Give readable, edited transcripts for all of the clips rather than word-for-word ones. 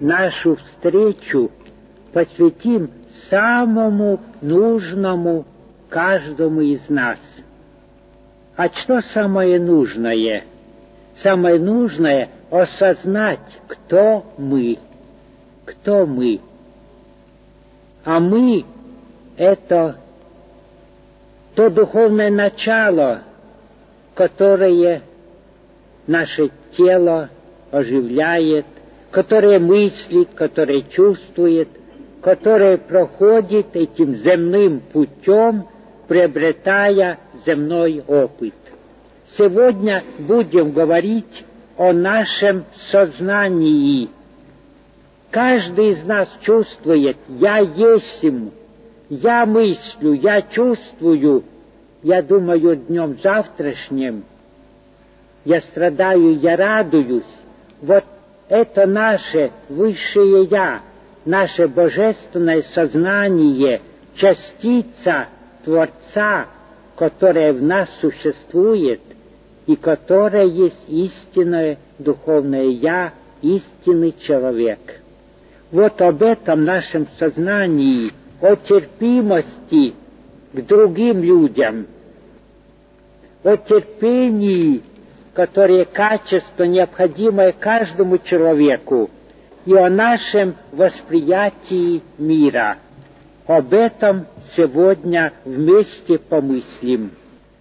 нашу встречу посвятим самому нужному каждому из нас. А что самое нужное? Самое нужное — осознать, кто мы. Кто мы? А мы — это то духовное начало, которое наше тело оживляет, которое мыслит, которое чувствует, которое проходит этим земным путем, приобретая земной опыт. Сегодня будем говорить о нашем сознании. Каждый из нас чувствует: я есмь, я мыслю, я чувствую, я думаю днем завтрашним, я страдаю, я радуюсь. Вот это наше высшее Я, наше божественное сознание, частица Творца, которая в нас существует и которая есть истинное духовное Я, истинный человек. Вот об этом нашем сознании, о терпимости к другим людям, о терпении, которое качество, необходимое каждому человеку, и о нашем восприятии мира. Об этом сегодня вместе помыслим.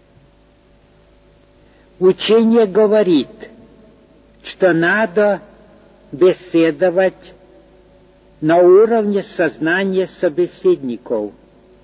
Учение говорит, что надо беседовать на уровне сознания собеседников.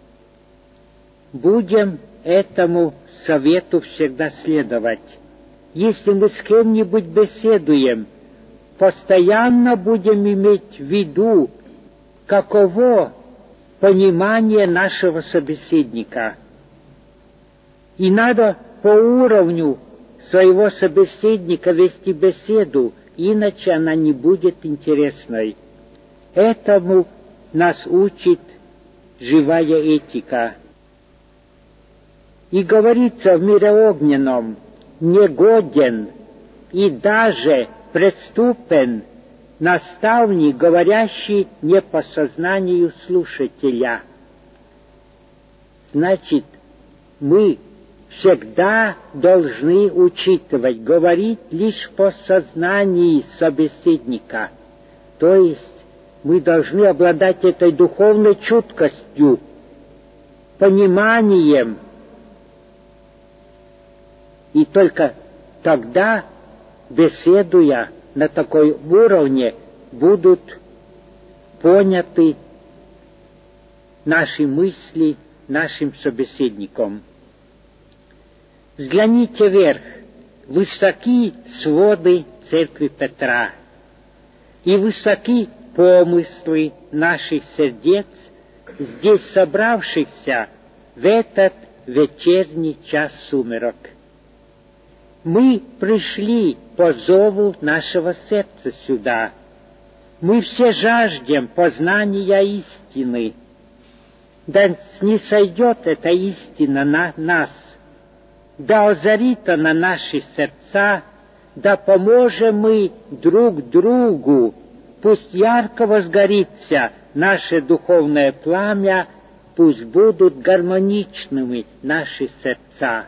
Будем этому совету всегда следовать. Если мы с кем-нибудь беседуем, постоянно будем иметь в виду, каково понимание нашего собеседника. И надо по уровню своего собеседника вести беседу, иначе она не будет интересной. Этому нас учит живая этика. И говорится в мире огненном: негоден и даже преступен наставник, говорящий не по сознанию слушателя. Значит, мы всегда должны учитывать, говорить лишь по сознанию собеседника. То есть мы должны обладать этой духовной чуткостью, пониманием, и только тогда, беседуя на такой уровне, будут поняты наши мысли нашим собеседником. Взгляните вверх, высоки своды церкви Петра, и высоки помыслы наших сердец, здесь собравшихся в этот вечерний час сумерок. Мы пришли по зову нашего сердца сюда. Мы все жаждем познания истины. Да снисойдет эта истина на нас, да озарит она наши сердца, да поможем мы друг другу. Пусть ярко возгорится наше духовное пламя, пусть будут гармоничными наши сердца.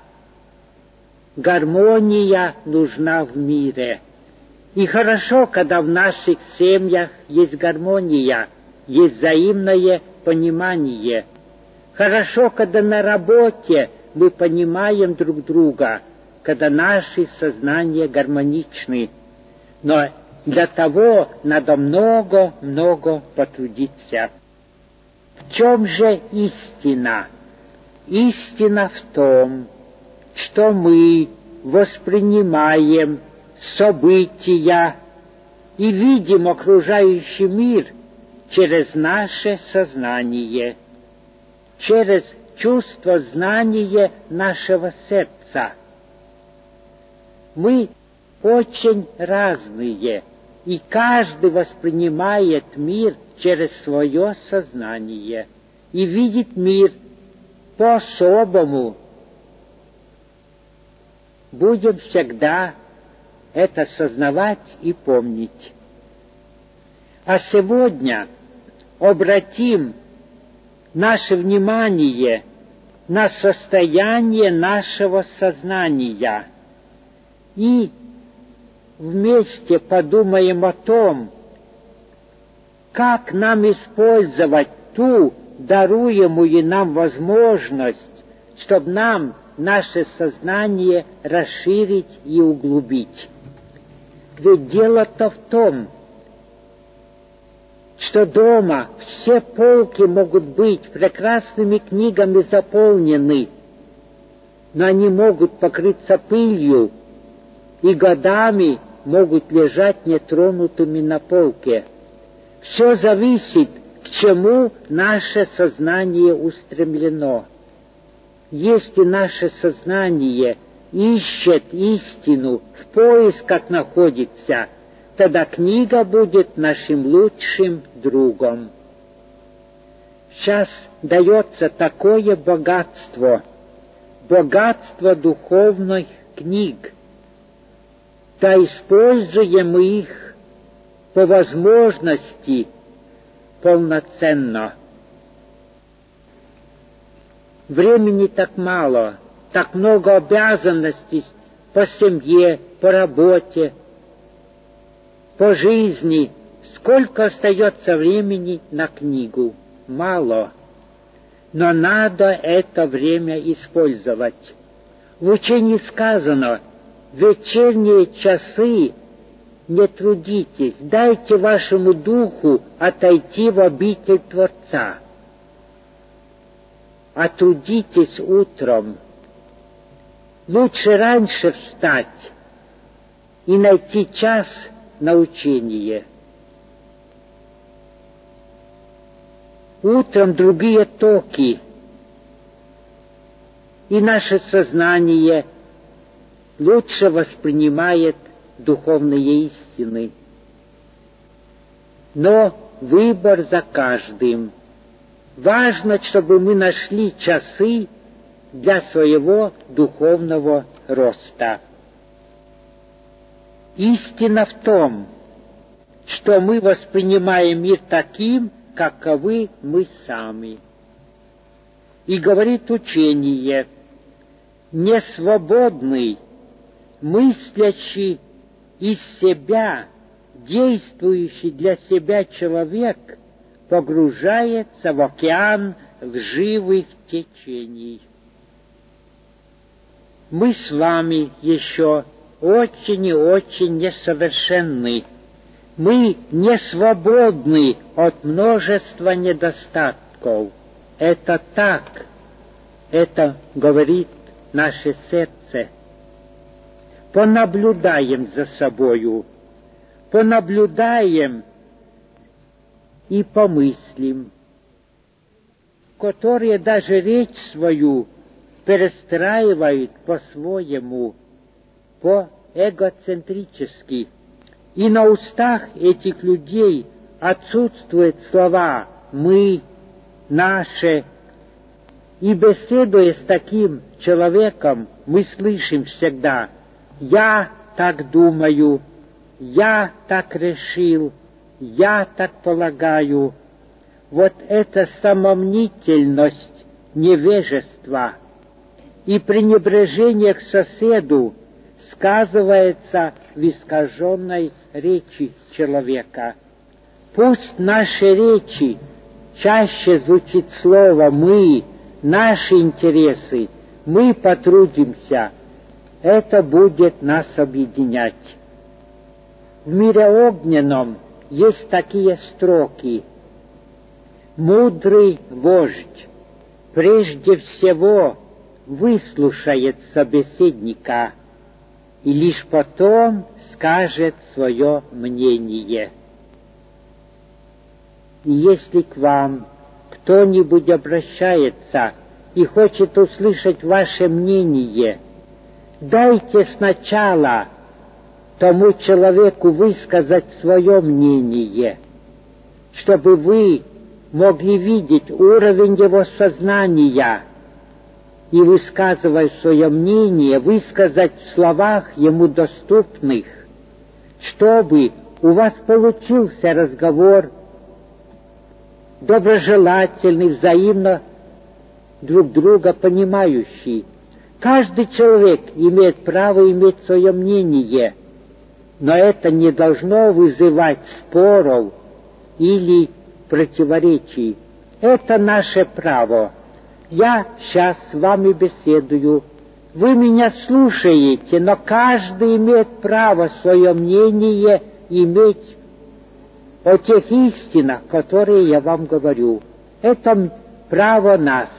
Гармония нужна в мире. И хорошо, когда в наших семьях есть гармония, есть взаимное понимание. Хорошо, когда на работе мы понимаем друг друга, когда наши сознания гармоничны. Но для того надо много потрудиться. В чем же истина? Истина в том, что мы воспринимаем события и видим окружающий мир через наше сознание, через чувство знания нашего сердца. Мы очень разные, и каждый воспринимает мир через свое сознание и видит мир по-особому. Будем всегда это сознавать и помнить. А сегодня обратим наше внимание на состояние нашего сознания и вместе подумаем о том, как нам использовать ту даруемую нам возможность, чтобы нам наше сознание расширить и углубить. Ведь дело-то в том, что дома все полки могут быть прекрасными книгами заполнены, но они могут покрыться пылью и годами могут лежать нетронутыми на полке. Все зависит, к чему наше сознание устремлено. Если наше сознание ищет истину, в поисках находится, тогда книга будет нашим лучшим другом. Сейчас дается такое богатство духовных книг. Да используем мы их по возможности полноценно. Времени так мало, так много обязанностей по семье, по работе, по жизни. Сколько остается времени на книгу? Мало. Но надо это время использовать. В учении сказано: в вечерние часы не трудитесь, дайте вашему духу отойти в обитель Творца. А трудитесь утром. Лучше раньше встать и найти час на учение. Утром другие токи, и наше сознание лучше воспринимает духовные истины. Но выбор за каждым. Важно, чтобы мы нашли часы для своего духовного роста. Истина в том, что мы воспринимаем мир таким, каковы мы сами. И говорит учение: несвободный, мыслящий из себя, действующий для себя человек погружается в океан лживых течений. Мы с вами еще очень и очень несовершенны. Мы не свободны от множества недостатков. Это так. Это говорит наше сердце. Понаблюдаем за собою. Понаблюдаем и помыслим, которые даже речь свою перестраивают по-своему, по-эгоцентрически. И на устах этих людей отсутствуют слова «мы», «наше». И беседуя с таким человеком, мы слышим всегда: «Я так думаю», «я так решил», «я так полагаю». Вот эта самомнительность, невежество и пренебрежение к соседу сказывается в искаженной речи человека. Пусть в нашей речи чаще звучит слово «мы», наши интересы, мы потрудимся. Это будет нас объединять. В мире огненном есть такие строки: «Мудрый вождь прежде всего выслушает собеседника и лишь потом скажет свое мнение». И если к вам кто-нибудь обращается и хочет услышать ваше мнение, дайте сначала тому человеку высказать свое мнение, чтобы вы могли видеть уровень его сознания и, высказывая свое мнение, высказать в словах ему доступных, чтобы у вас получился разговор доброжелательный, взаимно друг друга понимающий. Каждый человек имеет право иметь свое мнение, но это не должно вызывать споров или противоречий. Это наше право. Я сейчас с вами беседую, вы меня слушаете, но каждый имеет право свое мнение иметь о тех истинах, которые я вам говорю. Это право нас.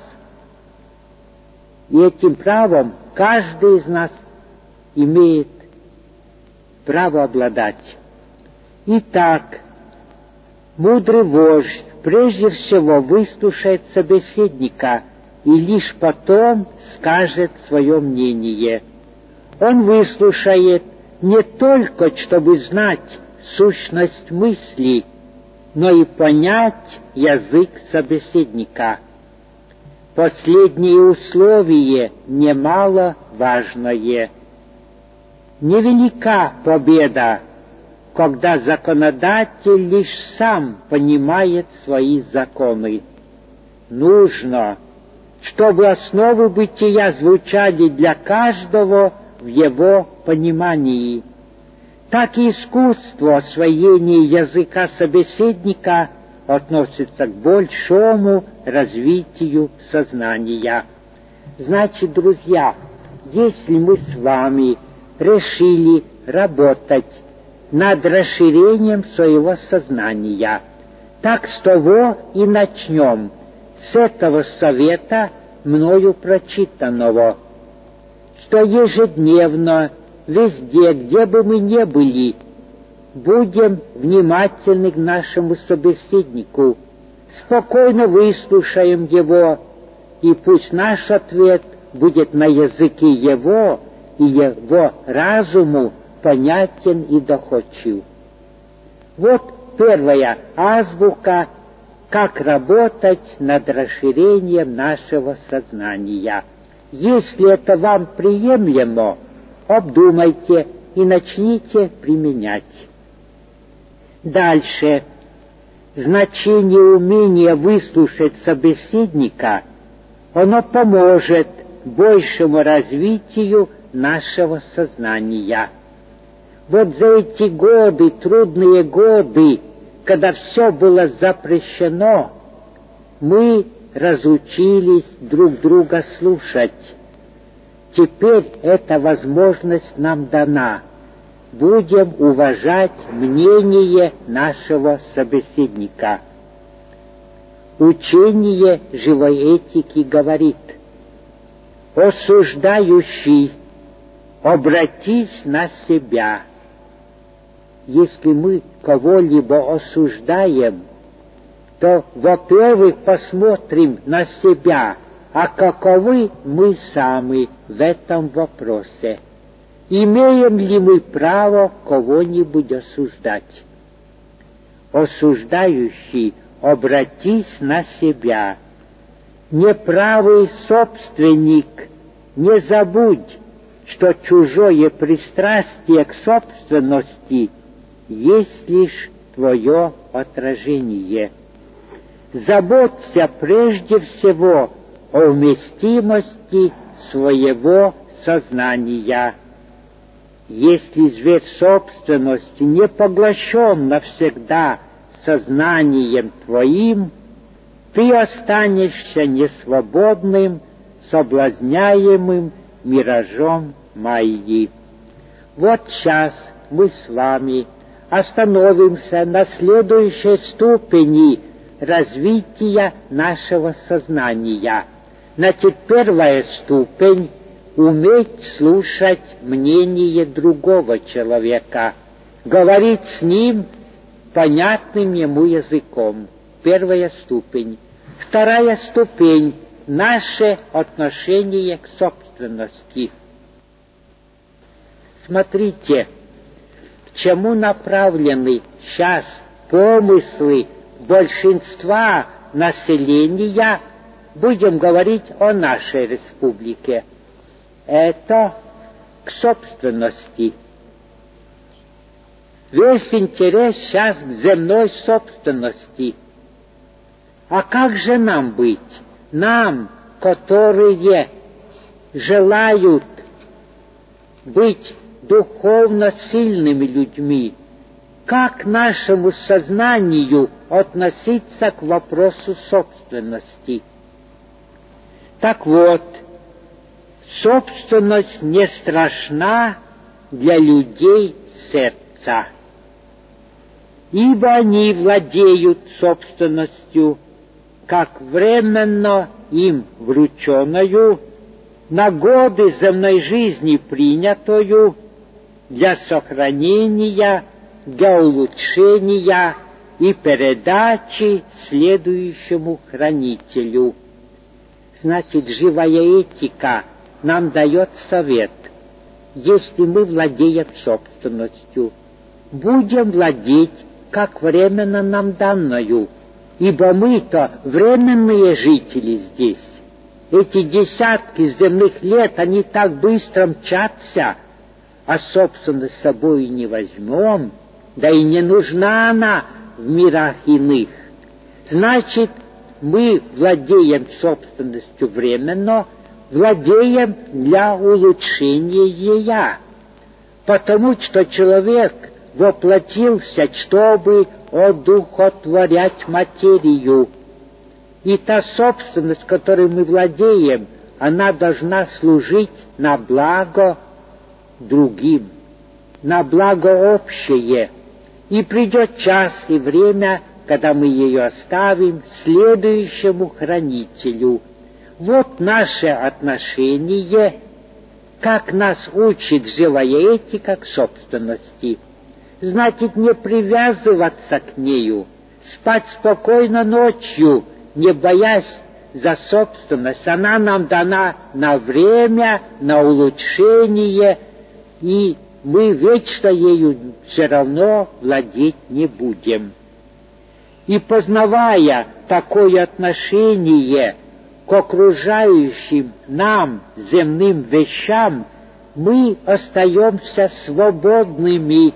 И этим правом каждый из нас имеет право обладать. Итак, мудрый вождь прежде всего выслушает собеседника и лишь потом скажет свое мнение. Он выслушает не только, чтобы знать сущность мысли, но и понять язык собеседника. Последнее условие немаловажное. Невелика победа, когда законодатель лишь сам понимает свои законы. Нужно, чтобы основы бытия звучали для каждого в его понимании. Так и искусство освоения языка собеседника относится к большому развитию сознания. Значит, друзья, если мы с вами решили работать над расширением своего сознания, так с того и начнем, с этого совета, мною прочитанного, что ежедневно, везде, где бы мы ни были, будем внимательны к нашему собеседнику, спокойно выслушаем его, и пусть наш ответ будет на языке его и его разуму понятен и доходчив. Вот первая азбука, как работать над расширением нашего сознания. Если это вам приемлемо, обдумайте и начните применять. Дальше. Значение умения выслушать собеседника, оно поможет большему развитию нашего сознания. Вот за эти годы, трудные годы, когда все было запрещено, мы разучились друг друга слушать. Теперь эта возможность нам дана. Будем уважать мнение нашего собеседника. Учение живой этики говорит: осуждающий, обратись на себя. Если мы кого-либо осуждаем, то, во-первых, посмотрим на себя, а каковы мы сами в этом вопросе. Имеем ли мы право кого-нибудь осуждать? Осуждающий, обратись на себя. Неправый собственник, не забудь, что чужое пристрастие к собственности есть лишь твое отражение. Заботься прежде всего о вместимости своего сознания. Если зверь собственности не поглощен навсегда сознанием твоим, ты останешься несвободным, соблазняемым миражом майи. Вот сейчас мы с вами остановимся на следующей ступени развития нашего сознания. Значит, первая ступень — уметь слушать мнение другого человека, говорить с ним понятным ему языком. Первая ступень. Вторая ступень — наше отношение к собственности. Смотрите, к чему направлены сейчас помыслы большинства населения, будем говорить о нашей республике. Это к собственности. Весь интерес сейчас к земной собственности. А как же нам быть? Нам, которые желают быть духовно сильными людьми, как нашему сознанию относиться к вопросу собственности? Так вот, собственность не страшна для людей сердца, ибо они владеют собственностью, как временно им врученную, на годы земной жизни принятую, для сохранения, для улучшения и передачи следующему хранителю. Значит, живая этика нам дает совет. Если мы владеем собственностью, будем владеть, как временно нам данную, ибо мы-то временные жители здесь. Эти десятки земных лет, они так быстро мчатся, а собственность с собой не возьмем, да и не нужна она в мирах иных. Значит, мы владеем собственностью временно, владеем для улучшения ее, потому что человек воплотился, чтобы одухотворять материю. И та собственность, которой мы владеем, она должна служить на благо другим, на благо общее. И придет час и время, когда мы ее оставим следующему хранителю. Вот наше отношение, как нас учит живая этика к собственности. Значит, не привязываться к нею, спать спокойно ночью, не боясь за собственность. Она нам дана на время, на улучшение, и мы вечно ею все равно владеть не будем. И познавая такое отношение к окружающим нам земным вещам, мы остаемся свободными,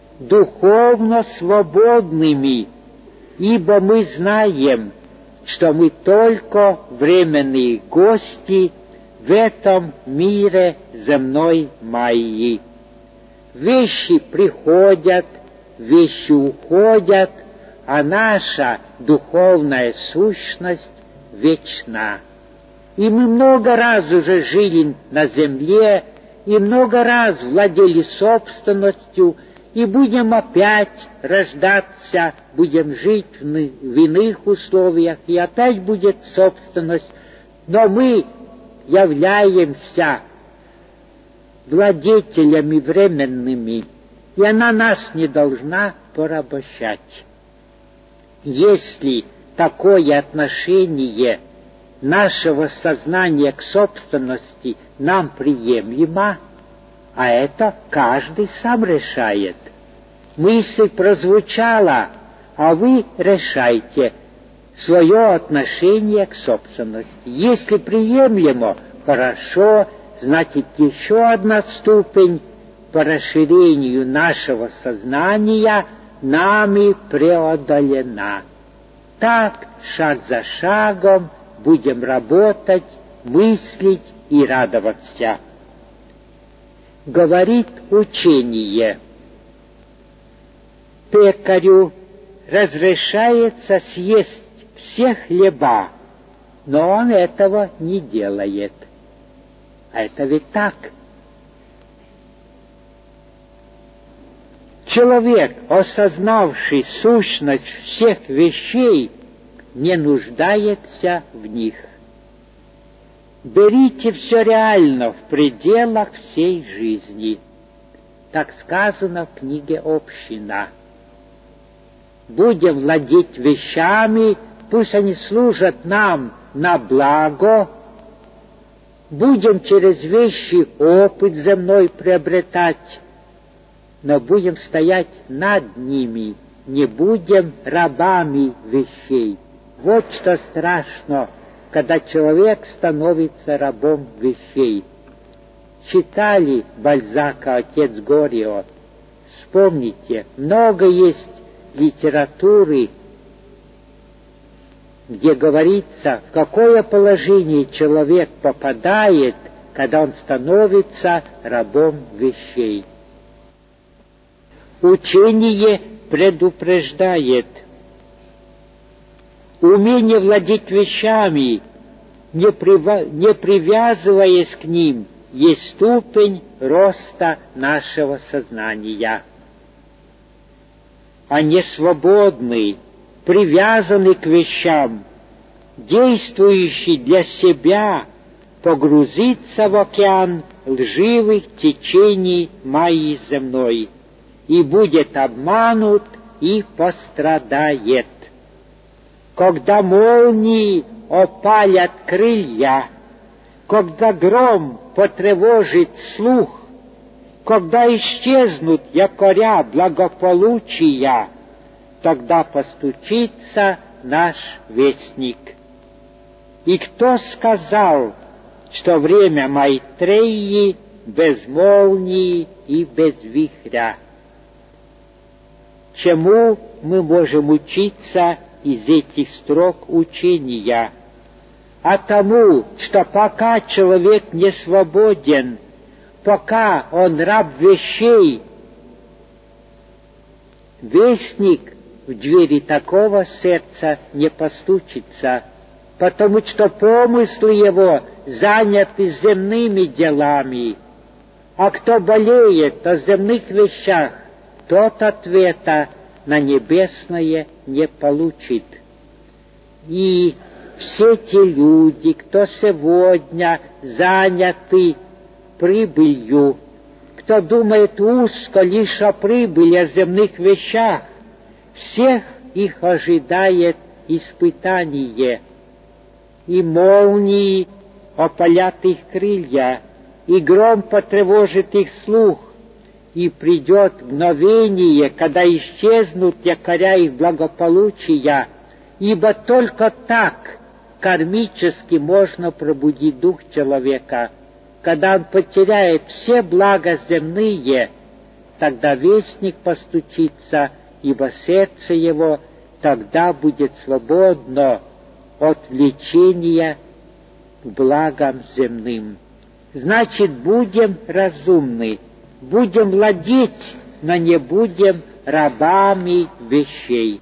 духовно свободными, ибо мы знаем, что мы только временные гости в этом мире земной майи. Вещи приходят, вещи уходят, а наша духовная сущность вечна. И мы много раз уже жили на земле, и много раз владели собственностью, и будем опять рождаться, будем жить в иных условиях, и опять будет собственность. Но мы являемся владетелями временными, и она нас не должна порабощать. Если такое отношение нашего сознания к собственности нам приемлемо, а это каждый сам решает. Мысль прозвучала, а вы решайте свое отношение к собственности. Если приемлемо, хорошо, значит, еще одна ступень по расширению нашего сознания нами преодолена. Так, шаг за шагом, будем работать, мыслить и радоваться. Говорит учение: пекарю разрешается съесть все хлеба, но он этого не делает. А это ведь так. Человек, осознавший сущность всех вещей, не нуждается в них. Берите все реально в пределах всей жизни. Так сказано в книге «Община». Будем владеть вещами, пусть они служат нам на благо. Будем через вещи опыт земной приобретать, но будем стоять над ними, не будем рабами вещей. Вот что страшно, когда человек становится рабом вещей. Читали Бальзака «Отец Горио»: Вспомните, много есть литературы, где говорится, в какое положение человек попадает, когда он становится рабом вещей. Учение предупреждает: умение владеть вещами, не привязываясь к ним, есть ступень роста нашего сознания. А не свободный, привязанный к вещам, действующий для себя, погрузится в океан лживых течений майи земной и будет обманут и пострадает. Когда молнии опалят крылья, когда гром потревожит слух, когда исчезнут якоря благополучия, тогда постучится наш вестник. И кто сказал, что время Майтреи без молнии и без вихря? Чему мы можем учиться из этих строк учения? А тому, что пока человек не свободен, пока он раб вещей, вестник в двери такого сердца не постучится, потому что помыслы его заняты земными делами. А кто болеет о земных вещах, тот ответа на небесное не получит. И все те люди, кто сегодня заняты прибылью, кто думает узко лишь о прибыли, о земных вещах, всех их ожидает испытание, и молнии опалят их крылья, и гром потревожит их слух, и придет мгновение, когда исчезнут якоря их благополучия, ибо только так кармически можно пробудить дух человека. Когда он потеряет все блага земные, тогда вестник постучится, ибо сердце его тогда будет свободно от влечения к благам земным. Значит, будем разумны, будем владеть, но не будем рабами вещей.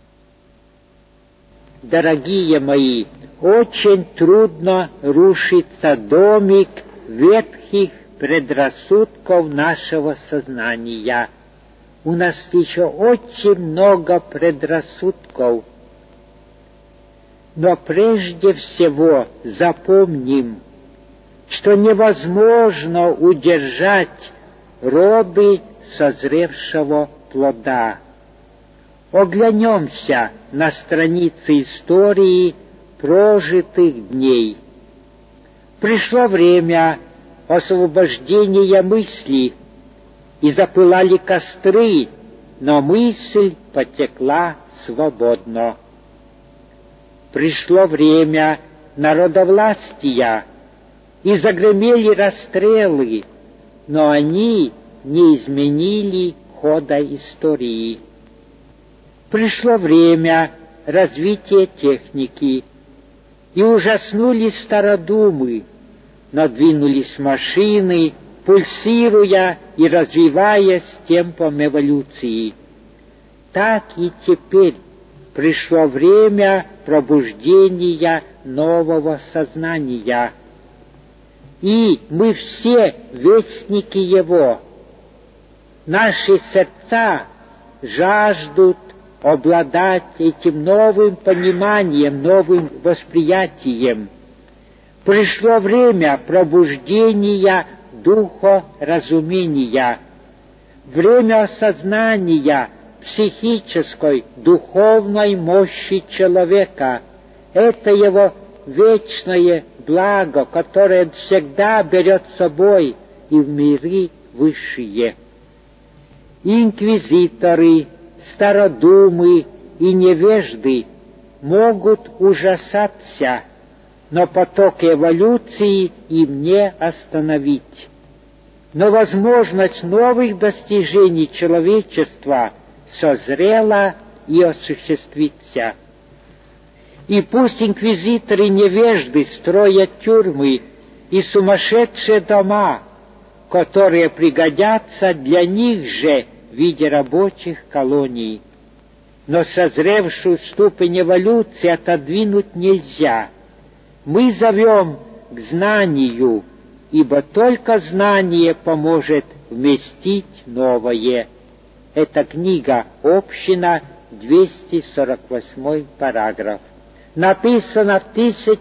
Дорогие мои, очень трудно рушится домик ветхих предрассудков нашего сознания. У нас еще очень много предрассудков. Но прежде всего запомним, что невозможно удержать роды созревшего плода. Оглянемся на страницы истории прожитых дней. Пришло время освобождения мысли, и запылали костры, но мысль потекла свободно. Пришло время народовластия, и загремели расстрелы, но они не изменили хода истории. Пришло время развития техники, и ужаснулись стародумы, но двинулись машины, пульсируя и развиваясь темпом эволюции. Так и теперь пришло время пробуждения нового сознания. И мы все вестники его. Наши сердца жаждут обладать этим новым пониманием, новым восприятием. Пришло время пробуждения духа разумения, время осознания психической, духовной мощи человека. Это его вечное благо, которое он всегда берет с собой и в миры высшие. Инквизиторы, стародумы и невежды могут ужасаться, но поток эволюции им не остановить. но возможность новых достижений человечества созрела и осуществится. И пусть инквизиторы-невежды строят тюрьмы и сумасшедшие дома, которые пригодятся для них же в виде рабочих колоний. Но созревшую ступень эволюции отодвинуть нельзя. Мы зовем к знанию, ибо только знание поможет вместить новое. Это книга «Община», 248 параграф. Написано в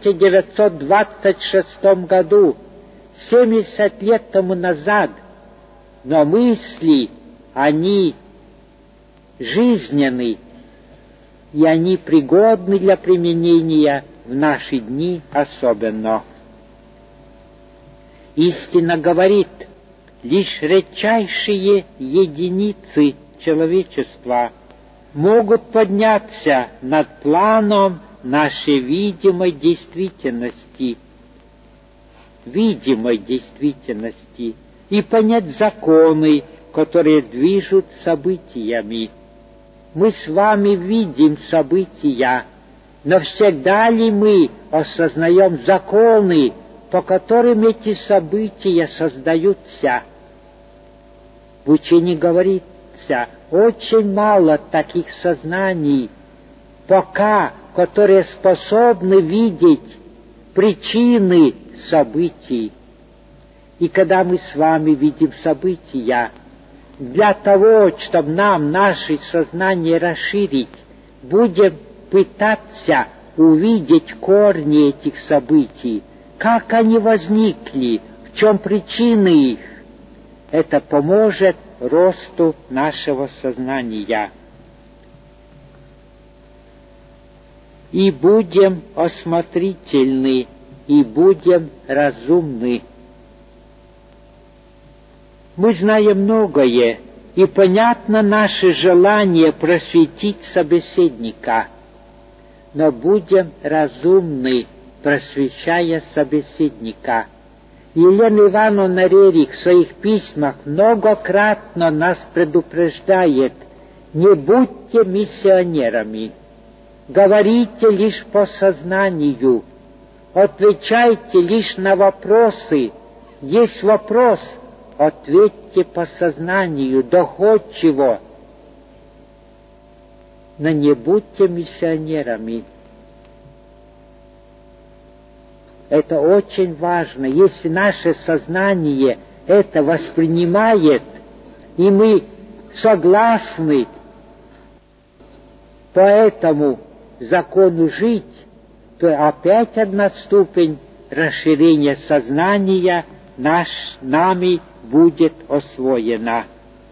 1926 году, 70 лет тому назад, но мысли, они жизненны, и они пригодны для применения в наши дни особенно. Истина говорит, лишь редчайшие единицы человечества могут подняться над планом нашей видимой действительности, и понять законы, которые движут событиями. Мы с вами видим события, но всегда ли мы осознаем законы, по которым эти события создаются? В учении говорится, очень мало таких сознаний, пока которые способны видеть причины событий. И когда мы с вами видим события, для того, чтобы нам наше сознание расширить, будем пытаться увидеть корни этих событий, как они возникли, в чем причины их. Это поможет росту нашего сознания. И будем осмотрительны, и будем разумны. Мы знаем многое, и понятно наше желание просветить собеседника, но будем разумны, просвещая собеседника. Елена Ивановна Рерих в своих письмах многократно нас предупреждает: не будьте миссионерами. Говорите лишь по сознанию, отвечайте лишь на вопросы. Есть вопрос, ответьте по сознанию, доходчиво. Но не будьте миссионерами. Это очень важно. Если наше сознание это воспринимает, и мы согласны по этому закону жить, то опять одна ступень расширения сознания нами будет освоена.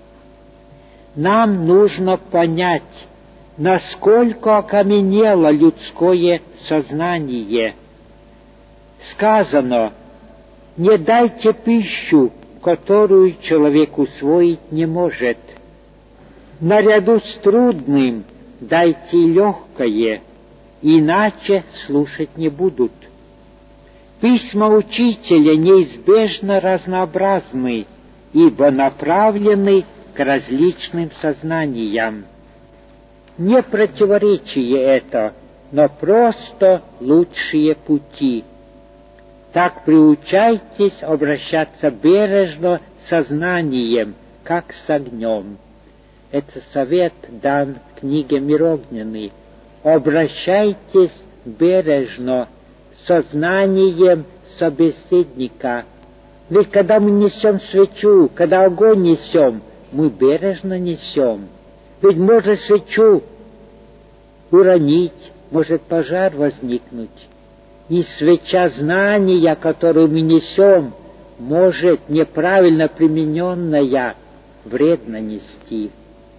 Нам нужно понять, насколько окаменело людское сознание. Сказано: не дайте пищу, которую человек усвоить не может. Наряду с трудным дайте легкое, иначе слушать не будут. Письма учителя неизбежно разнообразны, ибо направлены к различным сознаниям. Не противоречие это, но просто лучшие пути. Так приучайтесь обращаться бережно сознанием, как с огнем. Это совет дан в книге «Мир огненный». Обращайтесь бережно сознанием собеседника. Ведь когда мы несем свечу, когда огонь несем, мы бережно несем. Ведь может свечу уронить, может пожар возникнуть. И свеча знания, которую мы несем, может неправильно примененная вредно нести.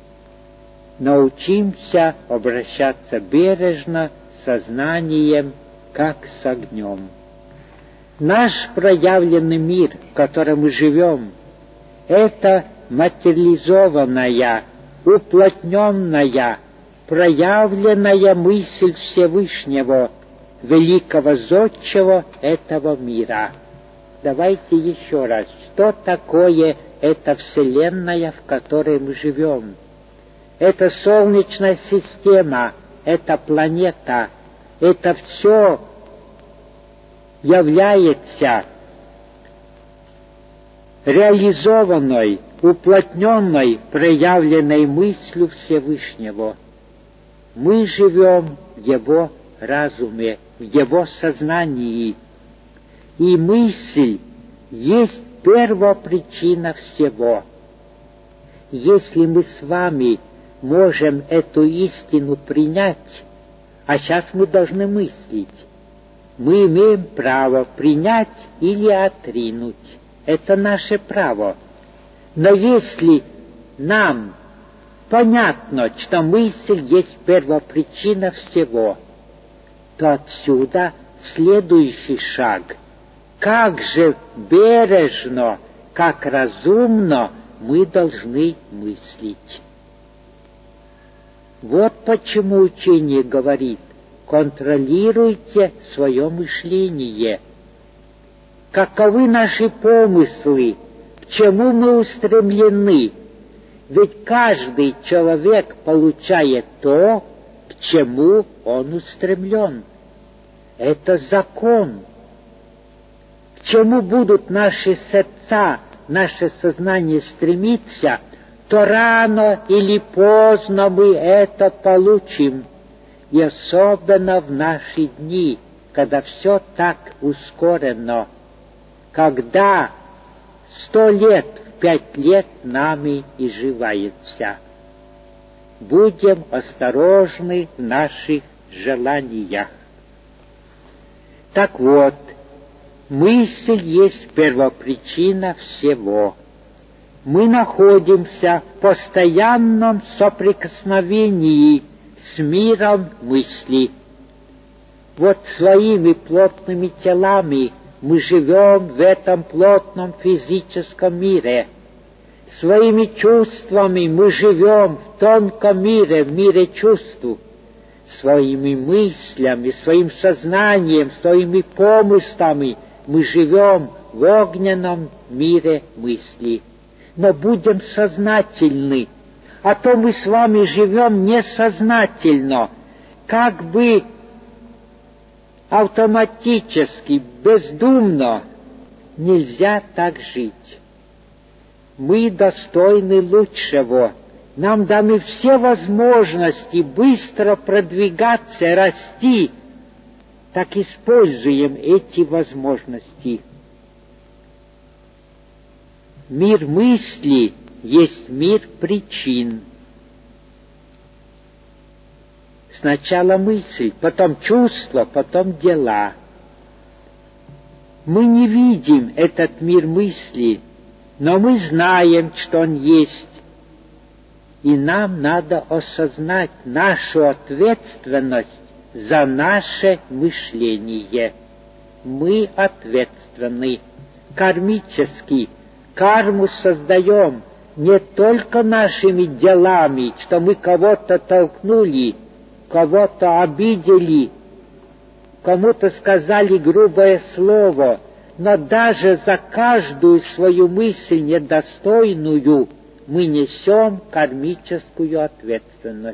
Научимся обращаться бережно сознанием, как с огнем. Наш проявленный мир, в котором мы живем, это материализованная, уплотненная, проявленная мысль Всевышнего, великого зодчего этого мира. Давайте еще раз. Что такое эта Вселенная, в которой мы живем? Это Солнечная система, это планета, это все является реализованной, уплотненной, проявленной мыслью Всевышнего. Мы живем в Его разуме, в Его сознании, и мысль есть первопричина всего. Если мы с вами можем эту истину принять, а сейчас мы должны мыслить, мы имеем право принять или отринуть. Это наше право. Но если нам понятно, что мысль есть первопричина всего, то отсюда следующий шаг. Как же бережно, как разумно мы должны мыслить. Вот почему учение говорит: контролируйте свое мышление. Каковы наши помыслы, к чему мы устремлены? Ведь каждый человек получает то, к чему он устремлен. Это закон. К чему будут наши сердца, наше сознание стремиться, то рано или поздно мы это получим. И особенно в наши дни, когда все так ускорено, когда 100 лет в 5 лет нами изживается. Будем осторожны в наших желаниях. Так вот, мысль есть первопричина всего. Мы находимся в постоянном соприкосновении с миром мысли. Вот своими плотными телами мы живем в этом плотном физическом мире. Своими чувствами мы живем в тонком мире, в мире чувств. Своими мыслями, своим сознанием, своими помыслами мы живем в огненном мире мысли. Но будем сознательны, а то мы с вами живем несознательно, как бы автоматически, бездумно. Нельзя так жить. Мы достойны лучшего. Нам даны все возможности быстро продвигаться, расти. Так используем эти возможности. Мир мысли есть мир причин. Сначала мысль, потом чувство, потом дела. Мы не видим этот мир мысли, но мы знаем, что он есть. И нам надо осознать нашу ответственность за наше мышление. Мы ответственны кармически. Карму создаем не только нашими делами, что мы кого-то толкнули, кого-то обидели, кому-то сказали грубое слово, но даже за каждую свою мысль недостойную мы несем кармическую ответственность.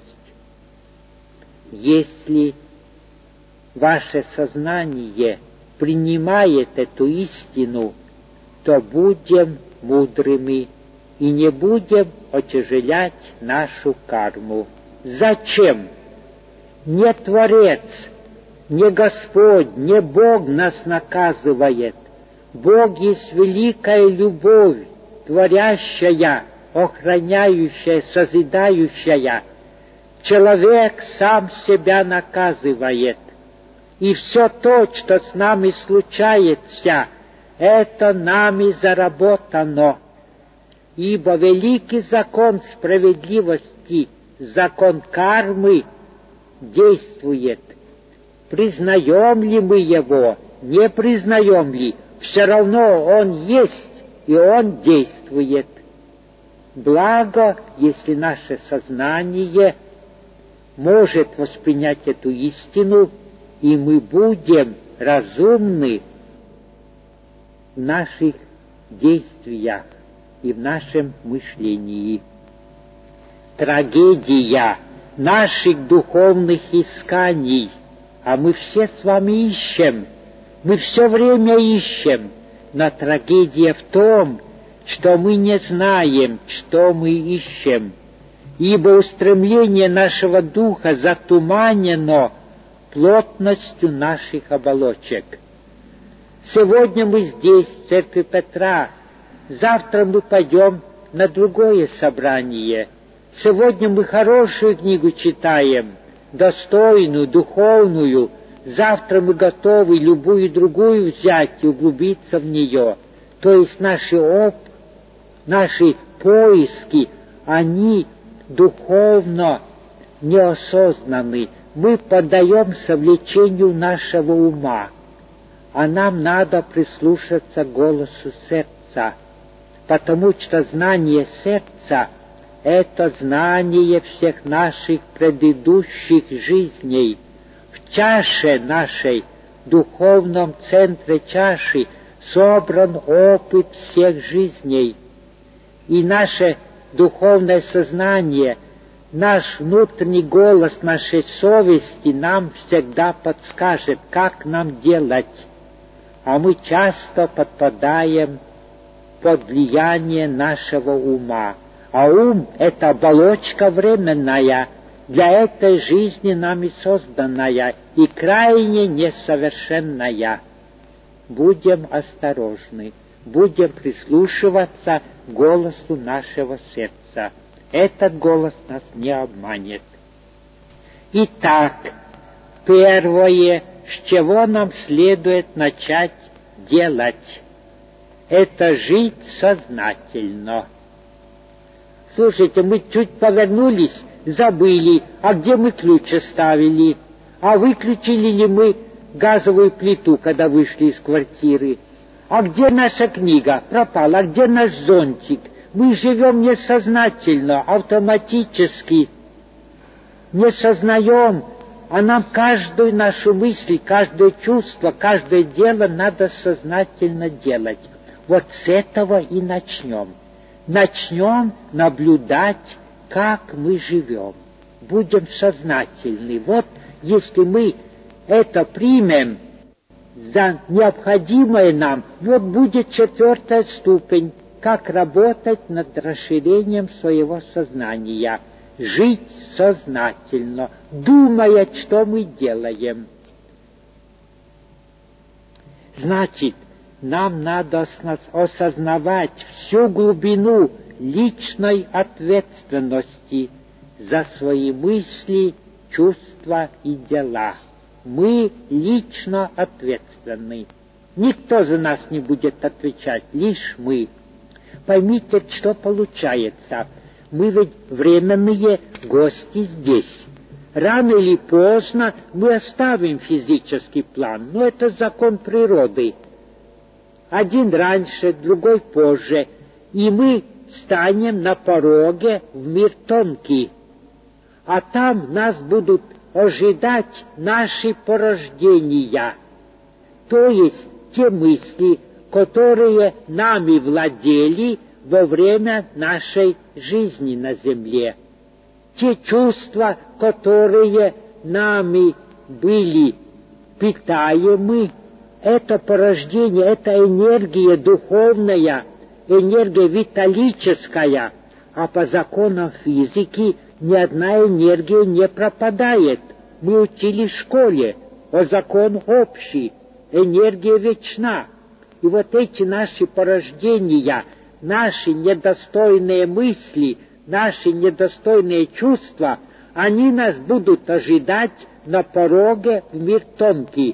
Если ваше сознание принимает эту истину, то будем мудрыми и не будем отяжелять нашу карму. Зачем? Не Творец, не Господь, не Бог нас наказывает. Бог есть великая любовь, творящая, охраняющая, созидающая. Человек сам себя наказывает. И все то, что с нами случается, это нами заработано. Ибо великий закон справедливости, закон кармы действует. Признаем ли мы его, не признаем ли, все равно он есть, и он действует. Благо, если наше сознание может воспринять эту истину, и мы будем разумны в наших действиях и в нашем мышлении. Трагедия наших духовных исканий, а мы все с вами ищем, мы все время ищем, но трагедия в том, что мы не знаем, что мы ищем, ибо устремление нашего духа затуманено плотностью наших оболочек. Сегодня мы здесь, в церкви Петра, завтра мы пойдем на другое собрание. Сегодня мы хорошую книгу читаем, достойную, духовную. Завтра мы готовы любую другую взять и углубиться в нее. То есть наши поиски, они духовно неосознанны. Мы поддаемся влечению нашего ума, а нам надо прислушаться к голосу сердца, потому что знание сердца — это знание всех наших предыдущих жизней. В чаше нашей, в духовном центре чаши, собран опыт всех жизней. И наше духовное сознание, наш внутренний голос нашей совести нам всегда подскажет, как нам делать. А мы часто подпадаем под влияние нашего ума. А ум — это оболочка временная, для этой жизни нами созданная и крайне несовершенная. Будем осторожны, будем прислушиваться к голосу нашего сердца. Этот голос нас не обманет. Итак, первое, с чего нам следует начать делать, это жить сознательно. Слушайте, мы чуть повернулись, забыли, а где мы ключ оставили? А выключили ли мы газовую плиту, когда вышли из квартиры? А где наша книга? Пропала. А где наш зонтик? Мы живем несознательно, автоматически, не сознаем, а нам каждую нашу мысль, каждое чувство, каждое дело надо сознательно делать. Вот с этого и начнем. Начнем наблюдать, как мы живем. Будем сознательны. Вот если мы это примем за необходимое нам, вот будет 4-я ступень, как работать над расширением своего сознания. Жить сознательно, думая, что мы делаем. Значит, нам надо осознавать всю глубину личной ответственности за свои мысли, чувства и дела. Мы лично ответственны. Никто за нас не будет отвечать, лишь мы. Поймите, что получается. Мы ведь временные гости здесь. Рано или поздно мы оставим физический план, но это закон природы. Один раньше, другой позже, и мы станем на пороге в мир тонкий. А там нас будут ожидать наши порождения, то есть те мысли, которые нами владели во время нашей жизни на земле, те чувства, которые нами были питаемы, это порождение, это энергия духовная, энергия виталическая, а по законам физики ни одна энергия не пропадает. Мы учили в школе, о закон общий, энергия вечна. И вот эти наши порождения, наши недостойные мысли, наши недостойные чувства, они нас будут ожидать на пороге в мир тонкий.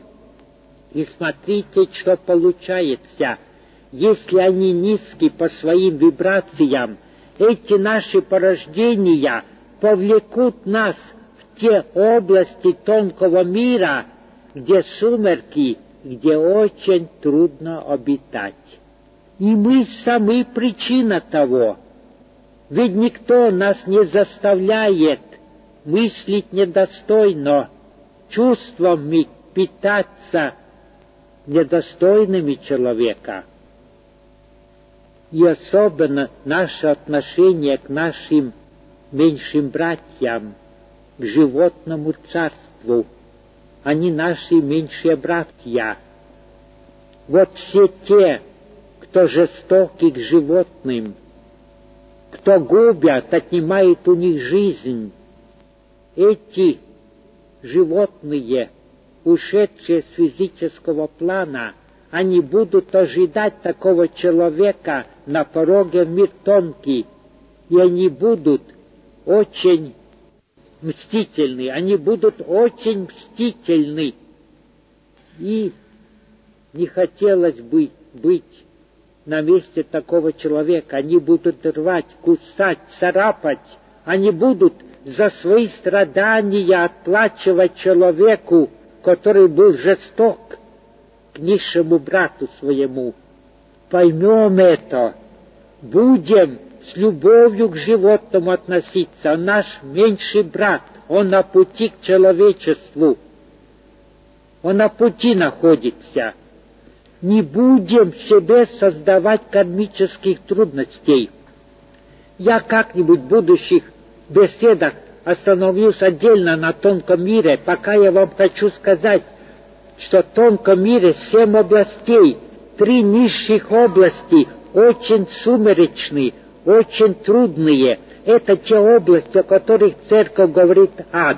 И смотрите, что получается. Если они низки по своим вибрациям, эти наши порождения повлекут нас в те области тонкого мира, где сумерки, где очень трудно обитать. И мы сами причина того. Ведь никто нас не заставляет мыслить недостойно, чувствами питаться недостойными человека. и особенно наше отношение к нашим меньшим братьям, к животному царству. Они наши меньшие братья. Вот все те, кто жестоки к животным, кто губят, отнимает у них жизнь, эти животные, ушедшие с физического плана, они будут ожидать такого человека на пороге в мир тонкий, и они будут очень мстительны, они будут очень мстительны. И не хотелось бы быть на месте такого человека. Они будут рвать, кусать, царапать, они будут за свои страдания отплачивать человеку, который был жесток к низшему брату своему. Поймем это, будем с любовью к животному относиться. Он наш меньший брат, он на пути к человечеству, он на пути находится. Не будем в себе создавать кармических трудностей. Я как-нибудь в будущих беседах остановлюсь отдельно на тонком мире, пока я вам хочу сказать, что в тонком мире 7 областей, 3 низших области, очень сумеречные, очень трудные. Это те области, о которых церковь говорит ад.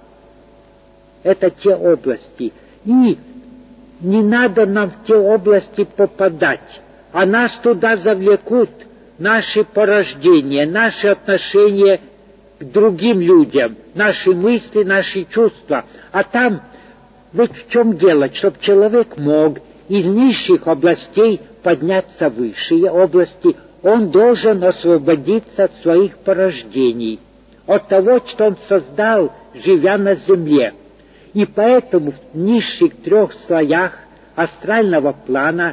Это те области. И не надо нам в те области попадать, а нас туда завлекут наши порождения, наши отношения к другим людям, наши мысли, наши чувства. А там, ведь в чем дело, чтобы человек мог из низших областей подняться в высшие области, он должен освободиться от своих порождений, от того, что он создал, живя на земле. И поэтому в низших 3 слоях астрального плана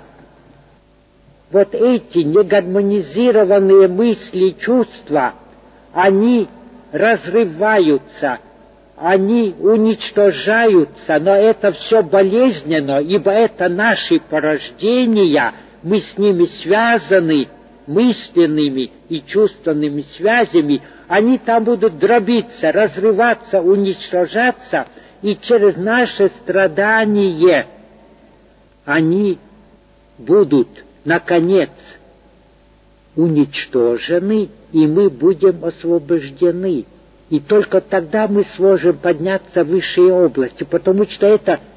вот эти негармонизированные мысли и чувства, они разрываются, они уничтожаются, но это все болезненно, ибо это наши порождения, мы с ними связаны мысленными и чувственными связями, они там будут дробиться, разрываться, уничтожаться, и через наше страдание они будут, наконец, уничтожены, и мы будем освобождены. И только тогда мы сможем подняться в высшие области, потому что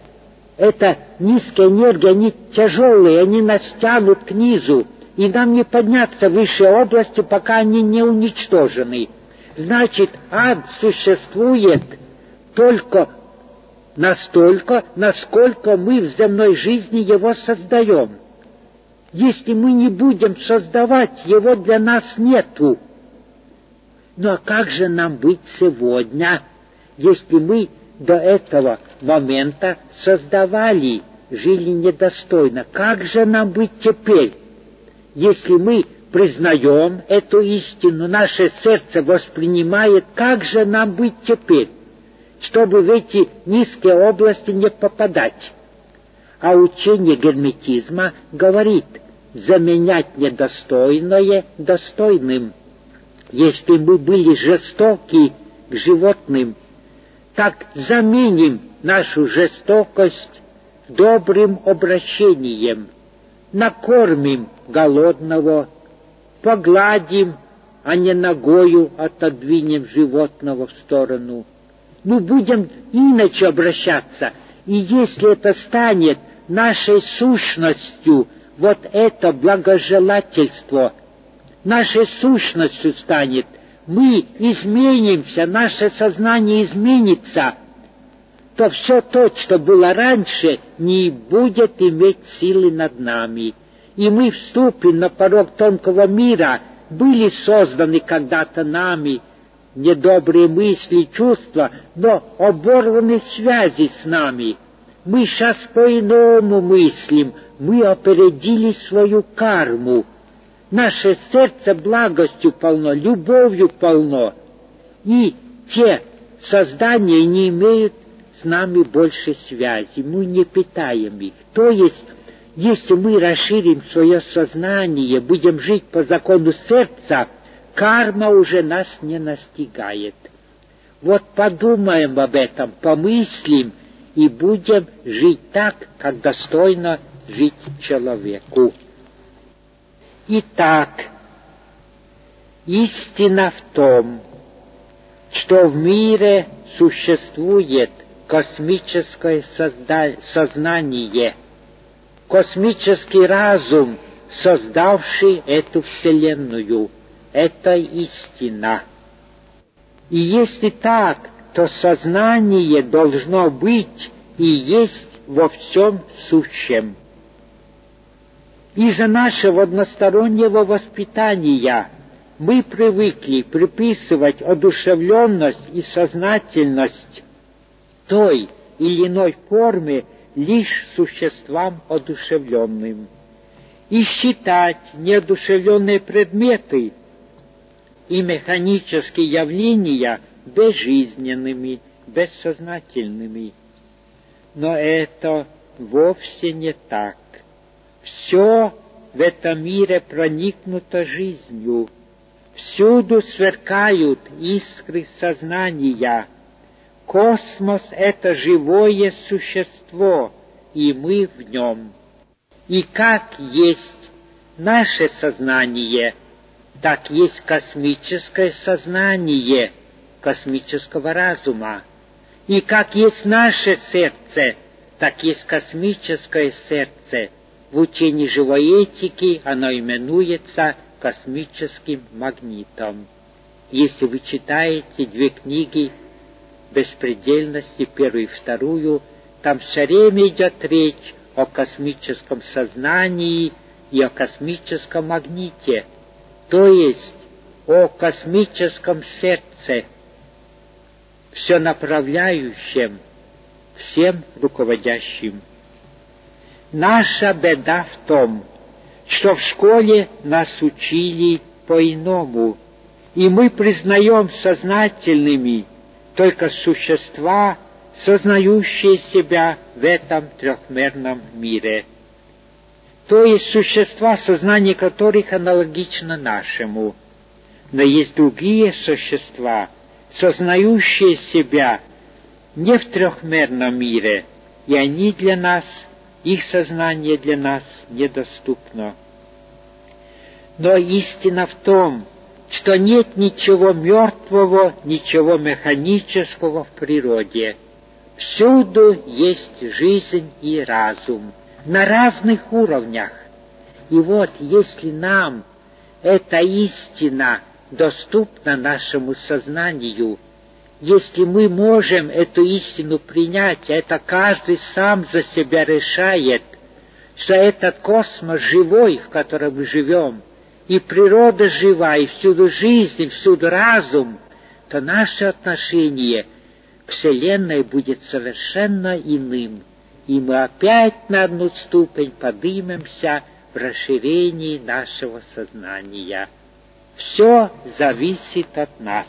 это низкие энергии, они тяжелые, они нас тянут к низу, и нам не подняться в высшие области, пока они не уничтожены. Значит, ад существует только настолько, насколько мы в земной жизни его создаем. Если мы не будем создавать, его для нас нету. Ну а как же нам быть сегодня, если мы до этого момента создавали, жили недостойно? Как же нам быть теперь, если мы признаем эту истину, наше сердце воспринимает, как же нам быть теперь, чтобы в эти низкие области не попадать? А учение герметизма говорит: заменять недостойное достойным. Если мы были жестоки к животным, так заменим нашу жестокость добрым обращением, накормим голодного, погладим, а не ногою отодвинем животного в сторону. Мы будем иначе обращаться, и если это станет нашей сущностью, вот это благожелательство нашей сущностью станет, мы изменимся, наше сознание изменится, то все то, что было раньше, не будет иметь силы над нами. И мы вступим на порог тонкого мира, были созданы когда-то нами недобрые мысли, чувства, но оборваны связи с нами. Мы сейчас по-иному мыслим, мы опередили свою карму. Наше сердце благостью полно, любовью полно, и те создания не имеют с нами больше связи, мы не питаем их. То есть если мы расширим свое сознание, будем жить по закону сердца, карма уже нас не настигает. Вот подумаем об этом, помыслим и будем жить так, как достойно жить человеку. Итак, истина в том, что в мире существует космическое сознание, космический разум, создавший эту Вселенную. Это истина. И если так, то сознание должно быть и есть во всем сущем. Из-за нашего одностороннего воспитания мы привыкли приписывать одушевленность и сознательность той или иной форме лишь существам одушевленным и считать неодушевленные предметы и механические явления безжизненными, бессознательными. Но это вовсе не так. Все в этом мире проникнуто жизнью. Всюду сверкают искры сознания. Космос — это живое существо, и мы в нем. И как есть наше сознание, так есть космическое сознание космического разума. И как есть наше сердце, так есть космическое сердце. В учении живой этики оно именуется космическим магнитом. Если вы читаете две книги «Беспредельности», первую и вторую, там все время идет речь о космическом сознании и о космическом магните, то есть о космическом сердце, все направляющем, всем руководящим. Наша беда в том, что в школе нас учили по-иному, и мы признаем сознательными только существа, сознающие себя в этом трехмерном мире. То есть существа, сознание которых аналогично нашему. Но есть другие существа, сознающие себя не в трехмерном мире, и они для нас, их сознание для нас недоступно. Но истина в том, что нет ничего мертвого, ничего механического в природе. Всюду есть жизнь и разум, на разных уровнях. И вот, если нам эта истина доступна нашему сознанию, если мы можем эту истину принять, а это каждый сам за себя решает, что этот космос живой, в котором мы живем, и природа жива, и всюду жизнь, и всюду разум, то наше отношение к Вселенной будет совершенно иным, и мы опять на одну ступень поднимемся в расширении нашего сознания. Все зависит от нас.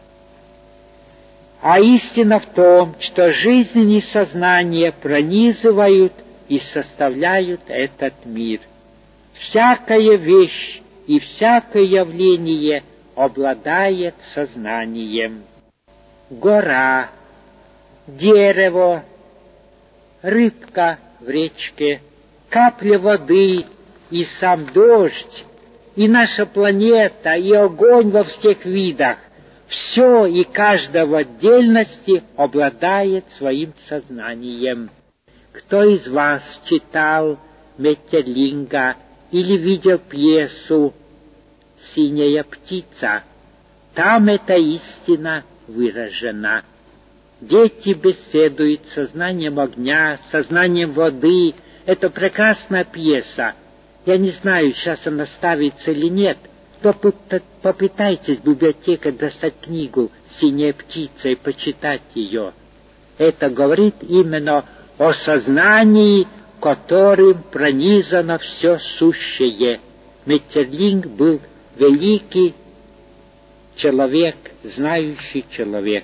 А истина в том, что жизнь и сознание пронизывают и составляют этот мир. Всякая вещь и всякое явление обладает сознанием. Гора, дерево, рыбка в речке, капля воды и сам дождь, и наша планета, и огонь во всех видах, все и каждое в отдельности обладает своим сознанием. Кто из вас читал Метерлинга или видел пьесу «Синяя птица»? Там эта истина выражена. Дети беседуют с сознанием огня, сознанием воды. Это прекрасная пьеса. Я не знаю, сейчас она ставится или нет. Попытайтесь в библиотеке достать книгу «Синяя птица» и почитать ее. Это говорит именно о сознании, которым пронизано все сущее. Метерлинг был великий человек, знающий человек.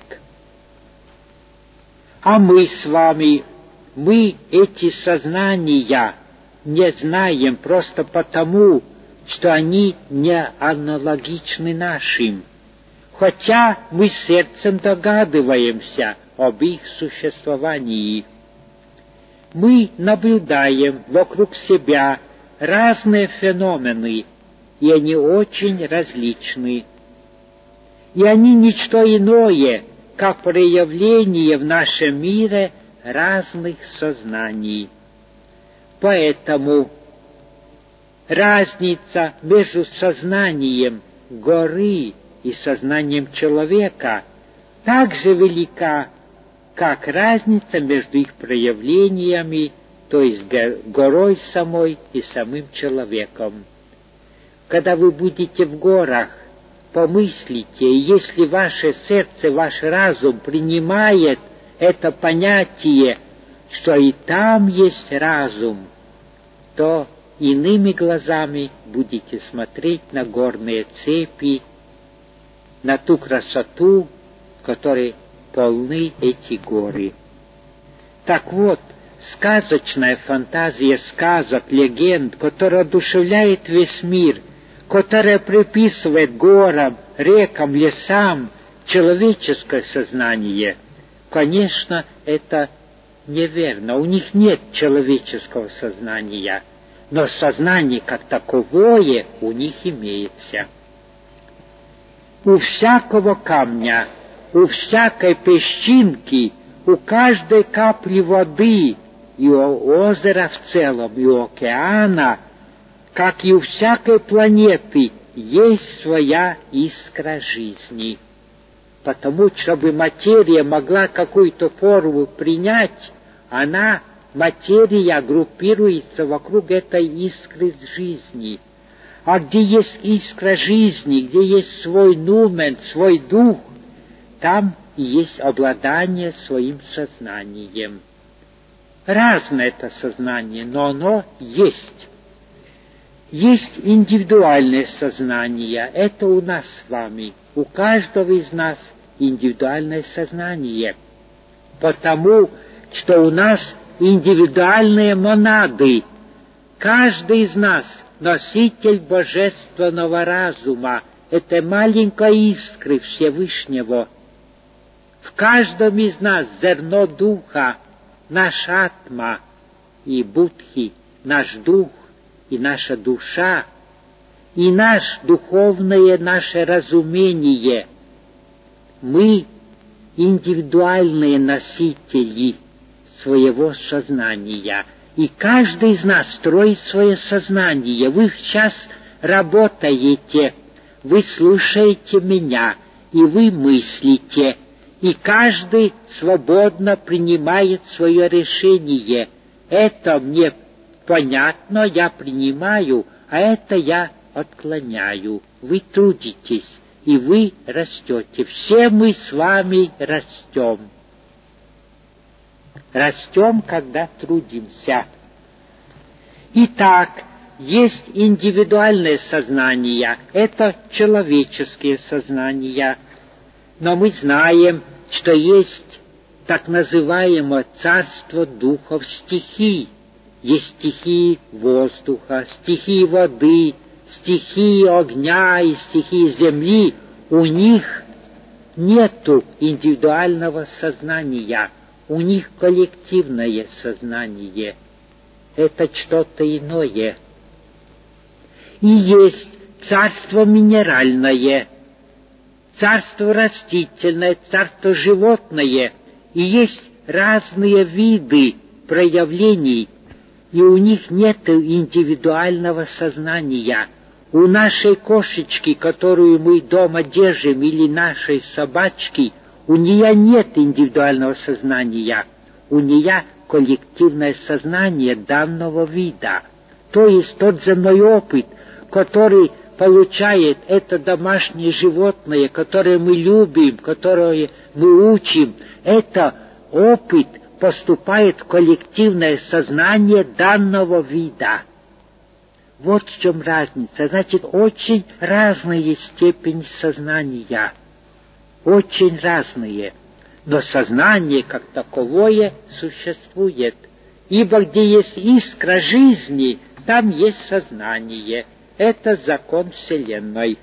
А мы с вами, мы эти сознания, не знаем просто потому, что они не аналогичны нашим, хотя мы сердцем догадываемся об их существовании. Мы наблюдаем вокруг себя разные феномены, и они очень различны. И они ничто иное, как проявление в нашем мире разных сознаний. Поэтому разница между сознанием горы и сознанием человека так же велика, как разница между их проявлениями, то есть горой самой и самим человеком. Когда вы будете в горах, помыслите, и если ваше сердце, ваш разум принимает это понятие, что и там есть разум, то иными глазами будете смотреть на горные цепи, на ту красоту, которой полны эти горы. Так вот, сказочная фантазия сказок, легенд, которая одушевляет весь мир, которая приписывает горам, рекам, лесам человеческое сознание, конечно, это неверно. У них нет человеческого сознания, но сознание как таковое у них имеется. У всякого камня, у всякой песчинки, у каждой капли воды и у озера в целом, и у океана, как и у всякой планеты, есть своя искра жизни. Потому, чтобы материя могла какую-то форму принять, материя группируется вокруг этой искры жизни. А где есть искра жизни, где есть свой нумен, свой дух, там и есть обладание своим сознанием. Разное это сознание, но оно есть. Есть индивидуальное сознание, это у нас с вами, у каждого из нас индивидуальное сознание, потому что у нас индивидуальные монады. Каждый из нас носитель божественного разума, этой маленькой искры Всевышнего. В каждом из нас зерно духа, наш атма и будхи, наш дух и наша душа, и наше разумение. Мы индивидуальные носители своего сознания, и каждый из нас строит свое сознание. Вы сейчас работаете, вы слушаете меня, и вы мыслите, и каждый свободно принимает свое решение. Это мне понятно, я принимаю, а это я отклоняю. Вы трудитесь, и вы растете. Все мы с вами растем. Растем, когда трудимся. Итак, есть индивидуальное сознание, это человеческие сознания. Но мы знаем, что есть так называемое царство духов стихий. Есть стихии воздуха, стихии воды, стихии огня и стихии земли. У них нету индивидуального сознания, у них коллективное сознание. Это что-то иное. И есть царство минеральное, царство растительное, царство животное, и есть разные виды проявлений, и у них нет индивидуального сознания. У нашей кошечки, которую мы дома держим, или нашей собачки, у нее нет индивидуального сознания, у нее коллективное сознание данного вида. То есть тот земной опыт, который получает это домашнее животное, которое мы любим, которое мы учим, это опыт поступает в коллективное сознание данного вида. Вот в чем разница. Значит, очень разные степени сознания. Очень разные. Но сознание как таковое существует. ибо где есть искра жизни, там есть сознание. Это закон Вселенной.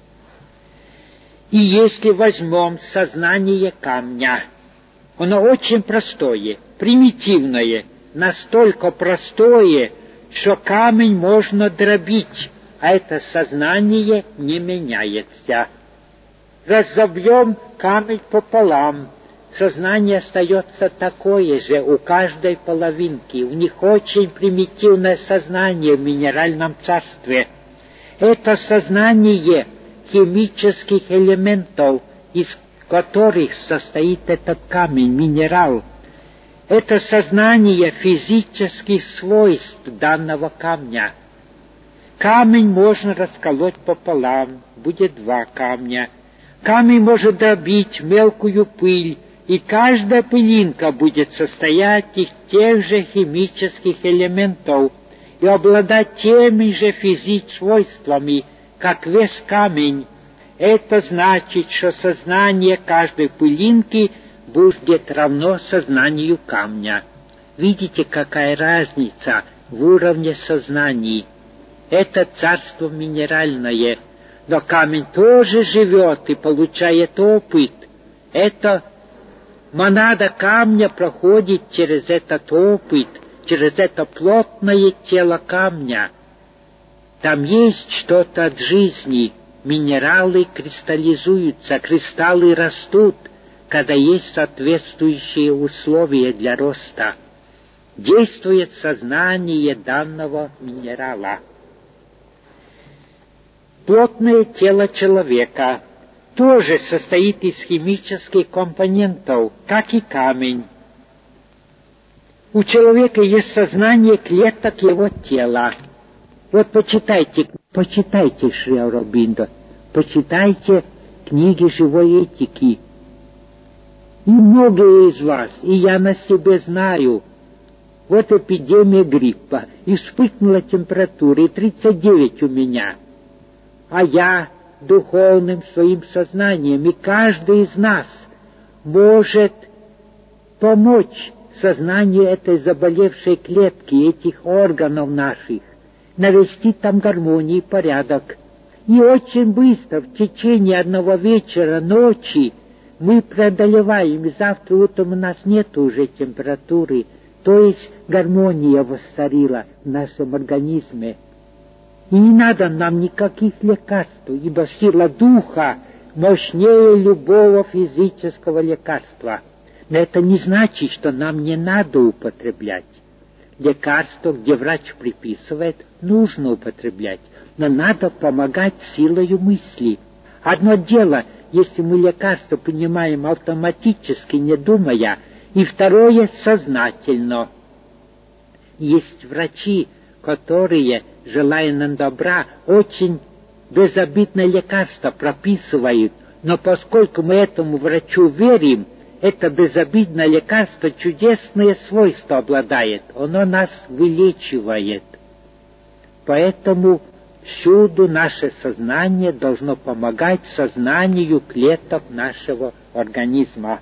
И если возьмем сознание камня, оно очень простое, примитивное, настолько простое, что камень можно дробить, а это сознание не меняется. Разобьем камень пополам, сознание остается такое же у каждой половинки. У них очень примитивное сознание в минеральном царстве. Это сознание химических элементов, из которых состоит этот камень, минерал. Это сознание физических свойств данного камня. Камень можно расколоть пополам, будет два камня. Камень может дробить мелкую пыль, и каждая пылинка будет состоять из тех же химических элементов и обладать теми же свойствами, как весь камень. Это значит, что сознание каждой пылинки будет равно сознанию камня. Видите, какая разница в уровне сознаний? Это царство минеральное, но камень тоже живет и получает опыт. Это монада камня проходит через этот опыт, через это плотное тело камня. Там есть что-то от жизни. Минералы кристаллизуются, кристаллы растут, когда есть соответствующие условия для роста. Действует сознание данного минерала. Плотное тело человека тоже состоит из химических компонентов, как и камень. У человека есть сознание клеток его тела. Вот почитайте Шри Ауробиндо, почитайте книги живой этики. И многие из вас, и я на себе знаю, вот эпидемия гриппа, испытывала температуру, и 39 у меня. А я духовным своим сознанием, и каждый из нас может помочь сознанию этой заболевшей клетки, этих органов наших, навести там гармонию и порядок. И очень быстро, в течение одного вечера, ночи, мы преодолеваем, и завтра утром у нас нет уже температуры, то есть гармония воцарила в нашем организме. И не надо нам никаких лекарств, ибо сила духа мощнее любого физического лекарства. Но это не значит, что нам не надо употреблять. Лекарство, где врач приписывает, нужно употреблять, но надо помогать силою мысли. Одно дело, если мы лекарство принимаем автоматически, не думая, и второе — сознательно. Есть врачи, которые, желая нам добра, очень безобидное лекарство прописывают, но поскольку мы этому врачу верим, это безобидное лекарство чудесные свойства обладает, оно нас вылечивает. Поэтому всюду наше сознание должно помогать сознанию клеток нашего организма.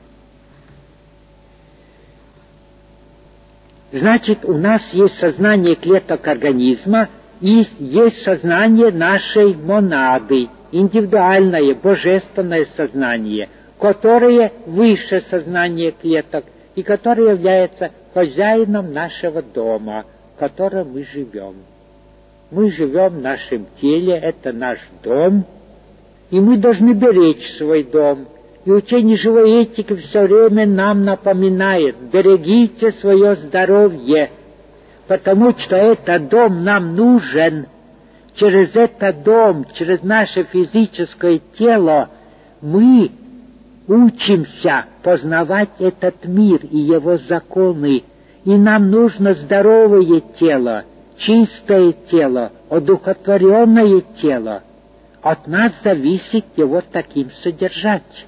Значит, у нас есть сознание клеток организма и есть сознание нашей монады, индивидуальное, божественное сознание, которое выше сознания клеток и которое является хозяином нашего дома, в котором мы живем. Мы живем в нашем теле, это наш дом, и мы должны беречь свой дом. И учение живой этики все время нам напоминает: берегите свое здоровье, потому что этот дом нам нужен. Через этот дом, через наше физическое тело мы учимся познавать этот мир и его законы. И нам нужно здоровое тело, чистое тело, одухотворенное тело. От нас зависит его таким содержать.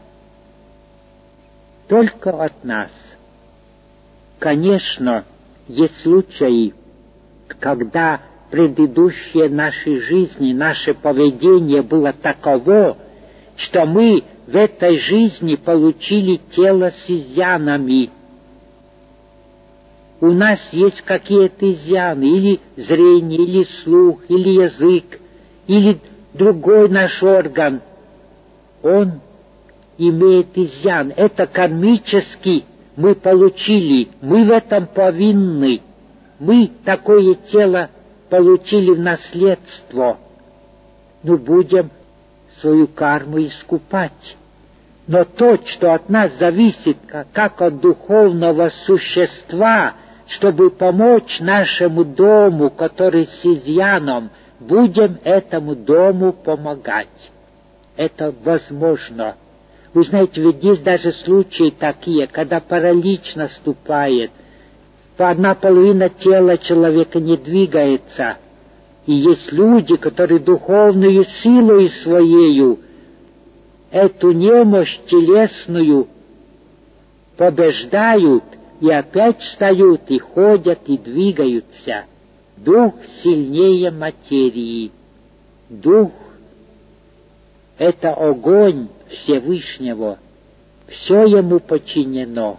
Только от нас. Конечно, есть случаи, когда предыдущие нашей жизни, наше поведение было таково, что мы в этой жизни получили тело с изъянами. у нас есть какие-то изъяны, или зрение, или слух, или язык, или другой наш орган, он имеет изъян. Это кармически мы получили, мы в этом повинны. Мы такое тело получили в наследство. Ну, будем свою карму искупать. Но то, что от нас зависит, как от духовного существа, чтобы помочь нашему дому, который с изъяном, будем этому дому помогать. Это возможно. Вы знаете, ведь есть даже случаи такие, когда паралич наступает, одна половина тела человека не двигается. И есть люди, которые духовную силой своею эту немощь телесную побеждают и опять встают, и ходят, и двигаются. Дух сильнее материи. Дух — это огонь Всевышнего. Все ему подчинено.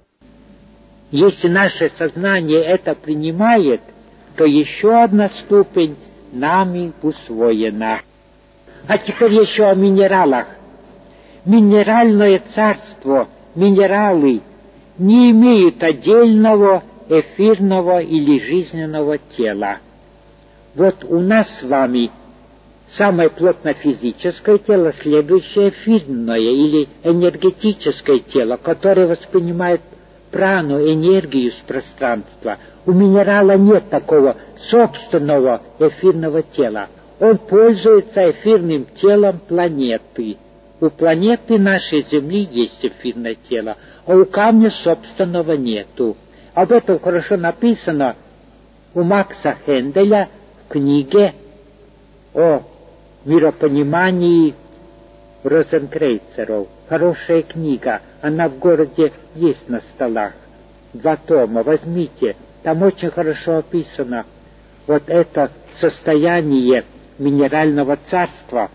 Если наше сознание это принимает, то еще одна ступень нами усвоена. А теперь еще о минералах. Минеральное царство, минералы не имеют отдельного эфирного или жизненного тела. Вот у нас с вами самое плотно-физическое тело, следующее эфирное или энергетическое тело, которое воспринимает прану, энергию с пространства. У минерала нет такого собственного эфирного тела. Он пользуется эфирным телом планеты. У планеты нашей Земли есть эфирное тело, а у камня собственного нету. Об этом хорошо написано у Макса Хенделя в книге о миропонимании Розенкрейцеров. Хорошая книга, она в городе есть на столах. 2 тома, возьмите, там очень хорошо описано вот это состояние минерального царства.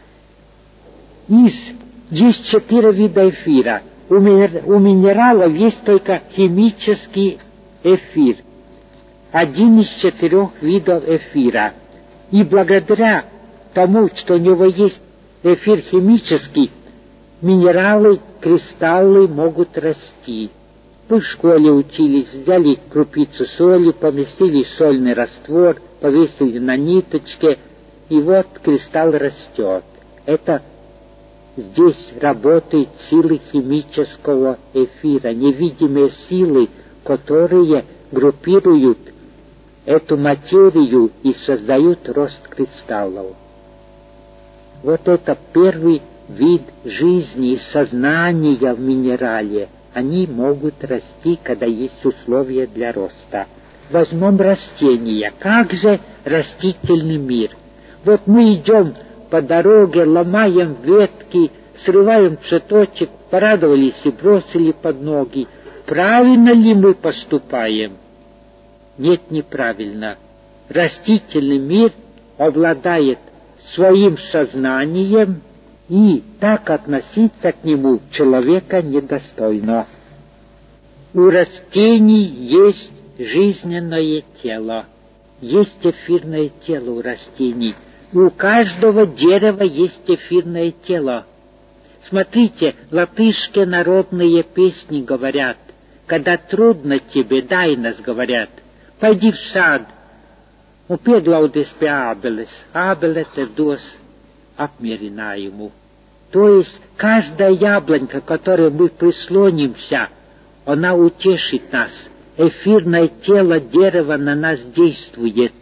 Есть 4 вида эфира. У минералов есть только химический эфир. 1 из 4 видов эфира. И благодаря тому, что у него есть эфир химический, минералы, кристаллы могут расти. Мы в школе учились, взяли крупицу соли, поместили в сольный раствор, повесили на ниточке, и вот кристалл растет. Это здесь работают силы химического эфира, невидимые силы, которые группируют эту материю и создают рост кристаллов. Вот это первый вид жизни и сознания в минерале. Они могут расти, когда есть условия для роста. Возьмем растения. Как же растительный мир? Вот мы идем по дороге, ломаем ветки, срываем цветочек, порадовались и бросили под ноги. Правильно ли мы поступаем? Нет, неправильно. Растительный мир обладает своим сознанием, и так относиться к нему человека недостойно. У растений есть жизненное тело, есть эфирное тело у растений. У каждого дерева есть эфирное тело. Смотрите, латышские народные песни говорят: когда трудно тебе, дай нас, говорят, пойди в сад, упедлаудес пе абелес, абелес эрдос апмеринаюму. То есть каждая яблонька, к которой мы прислонимся, она утешит нас. Эфирное тело дерева на нас действует.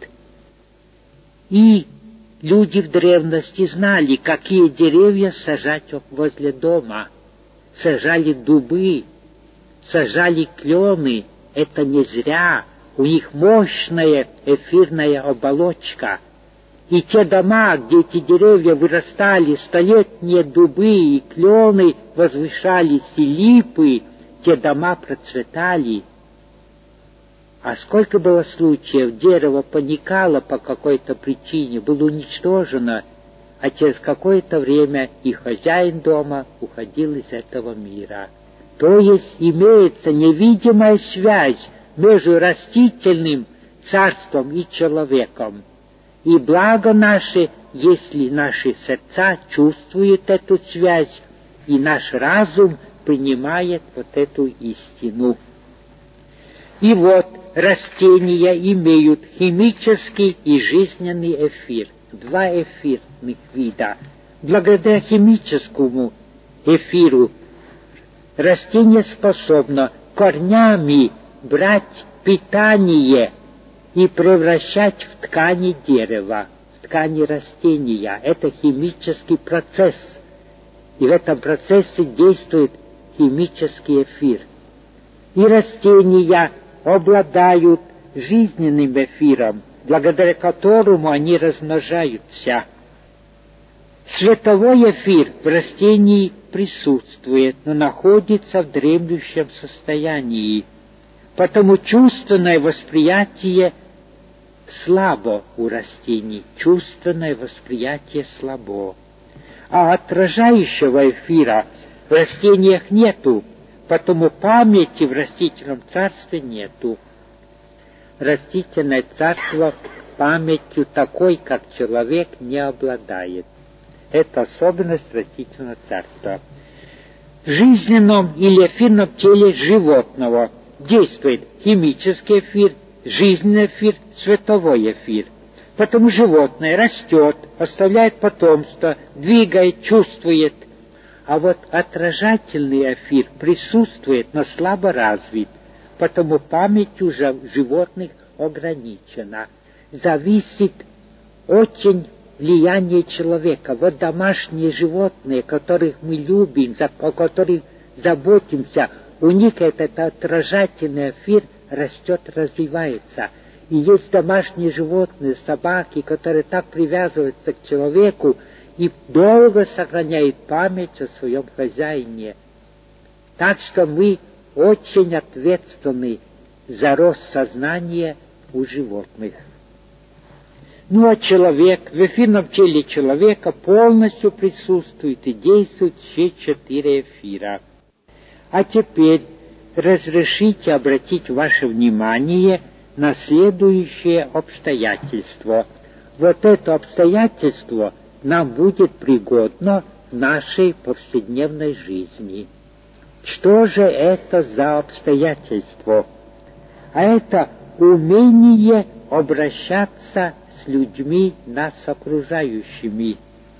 И люди в древности знали, какие деревья сажать возле дома. Сажали дубы, сажали клены. Это не зря. У них мощная эфирная оболочка. И те дома, где эти деревья вырастали, столетние дубы и клены возвышались, и липы, те дома процветали. А сколько было случаев, дерево паникало по какой-то причине, было уничтожено, а через какое-то время и хозяин дома уходил из этого мира. То есть имеется невидимая связь между растительным царством и человеком. И благо наше, если наши сердца чувствуют эту связь, и наш разум принимает вот эту истину. И вот растения имеют химический и жизненный эфир, два эфирных вида. Благодаря химическому эфиру растение способно корнями брать питание и превращать в ткани дерева, в ткани растения. Это химический процесс. И в этом процессе действует химический эфир. И растения обладают жизненным эфиром, благодаря которому они размножаются. Световой эфир в растении присутствует, но находится в дремлющем состоянии. Потому чувственное восприятие слабо у растений. Чувственное восприятие слабо. А отражающего эфира в растениях нету, потому памяти в растительном царстве нету. Растительное царство памятью такой, как человек, не обладает. Это особенность растительного царства. В жизненном или эфирном теле животного действует химический эфир, жизненный эфир, световой эфир. Потому животное растет, оставляет потомство, двигает, чувствует. А вот отражательный эфир присутствует, но слабо развит. Потому память у животных ограничена. Зависит очень влияние человека. Вот домашние животные, которых мы любим, о которых заботимся, у них этот отражательный эфир растет, развивается. И есть домашние животные, собаки, которые так привязываются к человеку и долго сохраняют память о своем хозяине. Так что мы очень ответственны за рост сознания у животных. Ну а человек, в эфирном теле человека полностью присутствует и действует все 4 эфира. А теперь разрешите обратить ваше внимание на следующее обстоятельство. Вот это обстоятельство нам будет пригодно в нашей повседневной жизни. Что же это за обстоятельство? А это умение обращаться с людьми, нас окружающими,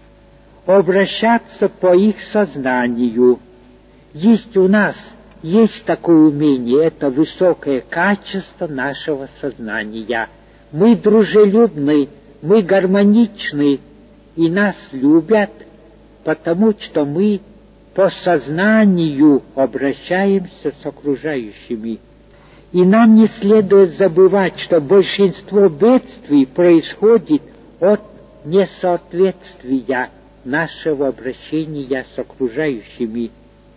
обращаться по их сознанию. Есть у нас, есть такое умение, это высокое качество нашего сознания. Мы дружелюбны, мы гармоничны, и нас любят, потому что мы по сознанию обращаемся с окружающими. И нам не следует забывать, что большинство бедствий происходит от несоответствия нашего обращения с окружающими.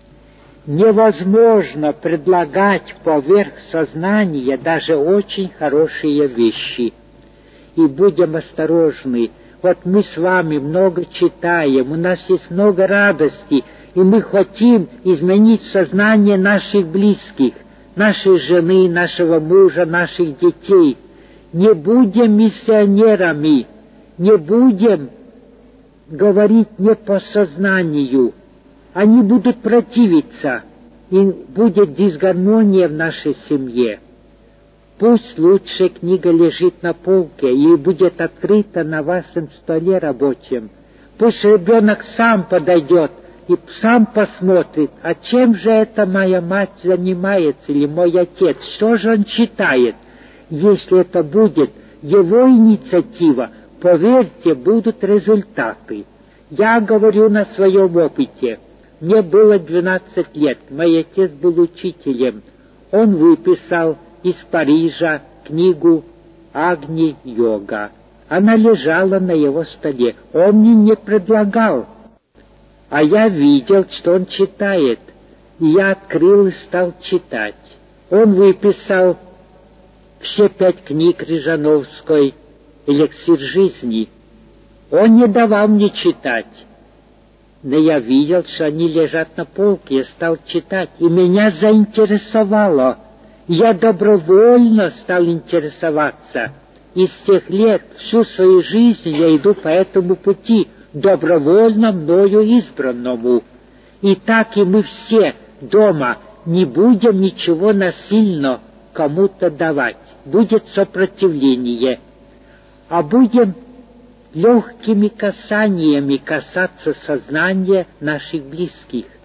Невозможно предлагать поверх сознания даже очень хорошие вещи. И будем осторожны. Вот мы с вами много читаем, у нас есть много радости, и мы хотим изменить сознание наших близких, нашей жены, нашего мужа, наших детей. Не будем миссионерами, не будем говорить не по сознанию. Они будут противиться, и будет дисгармония в нашей семье. Пусть лучше книга лежит на полке и будет открыта на вашем столе рабочем. Пусть ребенок сам подойдет и сам посмотрит, а чем же это моя мать занимается или мой отец, что же он читает. Если это будет его инициатива, поверьте, будут результаты. Я говорю на своем опыте. Мне было 12 лет, мой отец был учителем. Он выписал из Парижа книгу «Агни-йога». Она лежала на его столе. Он мне не предлагал. А я видел, что он читает, и я открыл и стал читать. Он выписал все 5 книг Крижановской «Эликсир жизни». Он не давал мне читать, но я видел, что они лежат на полке, я стал читать, и меня заинтересовало. Я добровольно стал интересоваться. И с тех лет всю свою жизнь я иду по этому пути, добровольно мною избранному. И так и мы все дома не будем ничего насильно кому-то давать. Будет сопротивление. А будем легкими касаниями касаться сознания наших близких.